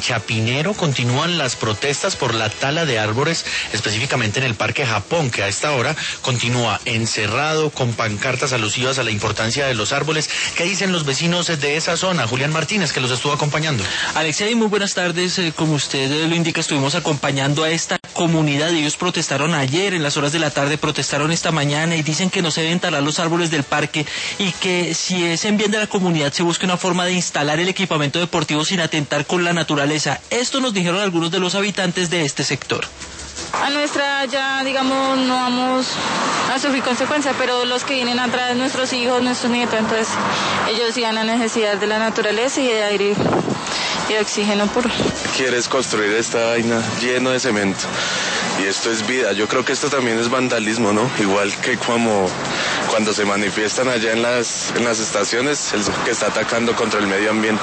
Chapinero continúan las protestas por la tala de árboles, específicamente en el Parque Japón, que a esta hora continúa encerrado con pancartas alusivas a la importancia de los árboles. ¿Qué dicen los vecinos de esa zona? Julián Martínez, que los estuvo acompañando. Alexei, muy buenas tardes. Como usted lo indica, estuvimos acompañando a esta comunidad. Ellos protestaron ayer en las horas de la tarde, protestaron esta mañana y dicen que no se deben talar los árboles del parque y que si es en bien de la comunidad se busque una forma de instalar el equipamiento deportivo sin atentar con la naturaleza. Esto nos dijeron algunos de los habitantes de este sector. A nuestra ya, digamos, no vamos a sufrir consecuencias, pero los que vienen atrás, nuestros hijos, nuestros nietos, entonces ellos sí van a necesidad de la naturaleza y de aire y de oxígeno puro. Quieres construir esta vaina lleno de cemento y esto es vida. Yo creo que esto también es vandalismo, ¿no? Igual que como cuando se manifiestan allá en las estaciones, el que está atacando contra el medio ambiente.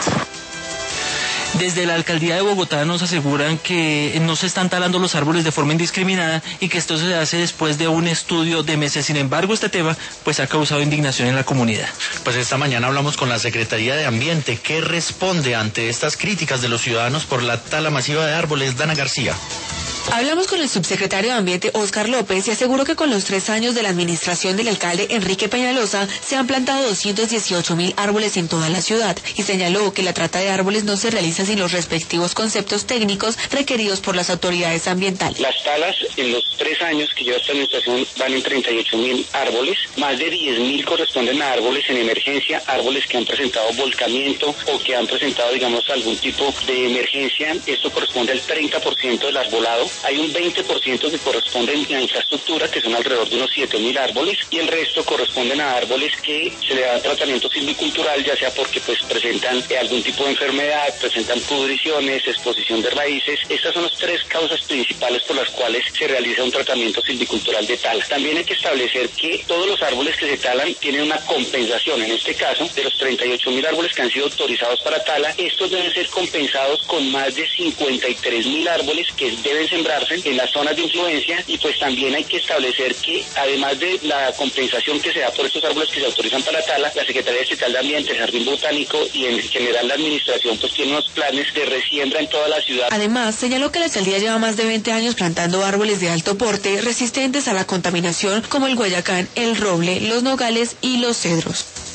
Desde la alcaldía de Bogotá nos aseguran que no se están talando los árboles de forma indiscriminada y que esto se hace después de un estudio de meses. Sin embargo, este tema pues ha causado indignación en la comunidad. Pues esta mañana hablamos con la Secretaría de Ambiente. ¿Qué responde ante estas críticas de los ciudadanos por la tala masiva de árboles? Dana García. Hablamos con el subsecretario de Ambiente, Óscar López, y aseguró que con los 3 años de la administración del alcalde Enrique Peñalosa se han plantado 218.000 árboles en toda la ciudad y señaló que la trata de árboles no se realiza sin los respectivos conceptos técnicos requeridos por las autoridades ambientales. Las talas en los 3 años que lleva esta administración van en 38.000 árboles, más de 10.000 corresponden a árboles en emergencia, árboles que han presentado volcamiento o que han presentado, digamos, algún tipo de emergencia. Esto corresponde al 30% del arbolado. Hay un 20% que corresponden a infraestructura, que son alrededor de unos 7.000 árboles, y el resto corresponden a árboles que se le da tratamiento silvicultural, ya sea porque pues presentan algún tipo de enfermedad, presentan pudriciones, exposición de raíces. Estas son las 3 causas principales por las cuales se realiza un tratamiento silvicultural de tala. También hay que establecer que todos los árboles que se talan tienen una compensación. En este caso, de los 38.000 árboles que han sido autorizados para tala, estos deben ser compensados con más de 53.000 árboles que deben sembrarse en las zonas de influencia, y pues también hay que establecer que además de la compensación que se da por estos árboles que se autorizan para tala, la Secretaría Estatal de Ambiente, el Jardín Botánico y en general la administración pues tiene unos planes de resiembra en toda la ciudad. Además, señaló que la alcaldía lleva más de 20 años plantando árboles de alto porte resistentes a la contaminación como el guayacán, el roble, los nogales y los cedros.